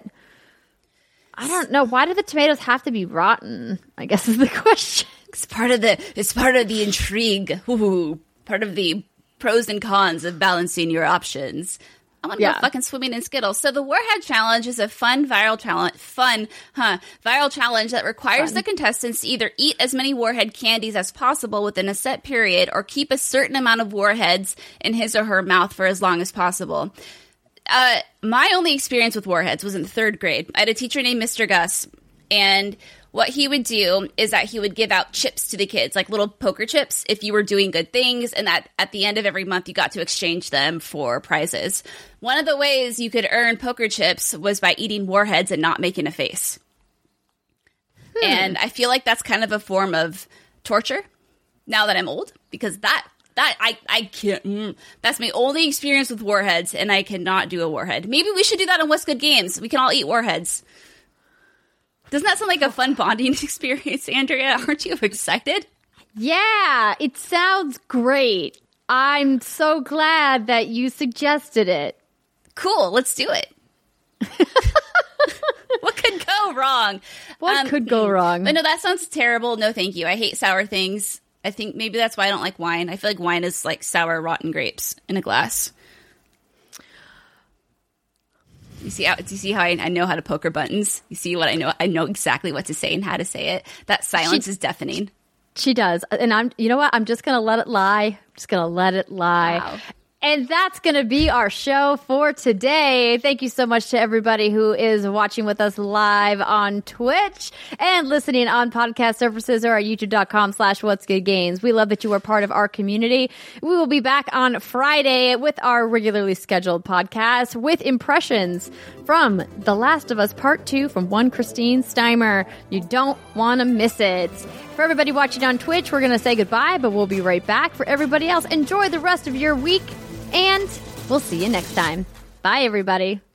I don't know. Why do the tomatoes have to be rotten? I guess is the question. It's part of the intrigue. Ooh, part of the pros and cons of balancing your options. I want to go fucking swimming in Skittles. So the Warhead Challenge is a fun viral challenge that requires the contestants to either eat as many Warhead candies as possible within a set period or keep a certain amount of Warheads in his or her mouth for as long as possible. My only experience with Warheads was in 3rd grade. I had a teacher named Mr. Gus, and what he would do is that he would give out chips to the kids, little poker chips, if you were doing good things, and that at the end of every month you got to exchange them for prizes. One of the ways you could earn poker chips was by eating Warheads and not making a face. And I feel like that's kind of a form of torture now that I'm old, because that That I can't. That's my only experience with warheads, and I cannot do a warhead. Maybe we should do that on What's Good Games. We can all eat warheads. Doesn't that sound like a fun bonding experience, Andrea? Aren't you excited? Yeah, it sounds great. I'm so glad that you suggested it. Cool, let's do it. What could go wrong? What could go wrong? But no, that sounds terrible. No, thank you. I hate sour things. I think maybe that's why I don't like wine. I feel like wine is like sour, rotten grapes in a glass. You see how I know how to poke her buttons? You see what I know? I know exactly what to say and how to say it. That silence is deafening. She does. And you know what? I'm just going to let it lie. I'm just going to let it lie. Wow. And that's going to be our show for today. Thank you so much to everybody who is watching with us live on Twitch and listening on podcast services or at youtube.com/whatsgoodgames. We love that you are part of our community. We will be back on Friday with our regularly scheduled podcast with impressions from The Last of Us Part 2 from one Christine Steimer. You don't want to miss it. For everybody watching on Twitch, we're going to say goodbye, but we'll be right back. For everybody else, enjoy the rest of your week. And we'll see you next time. Bye, everybody.